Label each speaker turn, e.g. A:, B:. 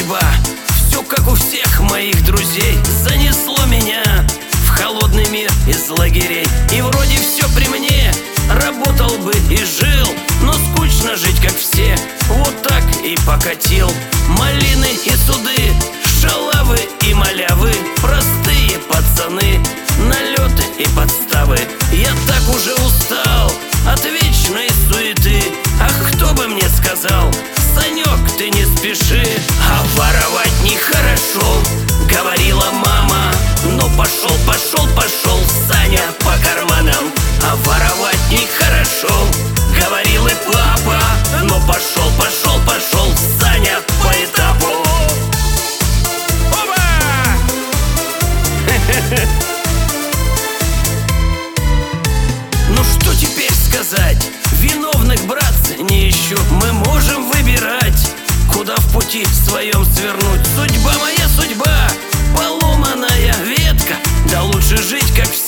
A: судьба. Все как у всех моих друзей, занесло меня в холодный мир из лагерей. И вроде все при мне, работал бы и жил, но скучно жить как все, вот так и покатил. Малины и суды, шалавы и малявы, простые пацаны, налеты и подставы. Я так уже устал от вечной суеты. Ах, кто бы мне сказал: Санек, ты не спеши, а воровать нехорошо, говорила мама. Но пошел, пошел, пошел Саня по карманам. А воровать нехорошо, говорил и папа. Но пошел, пошел, пошел Саня по этапу. Опа! Ну что теперь сказать? Виновных, братцы, не ищу. Мы можем выбирать, куда в пути своем свернуть. Судьба моя судьба, поломанная ветка. Да лучше жить как все.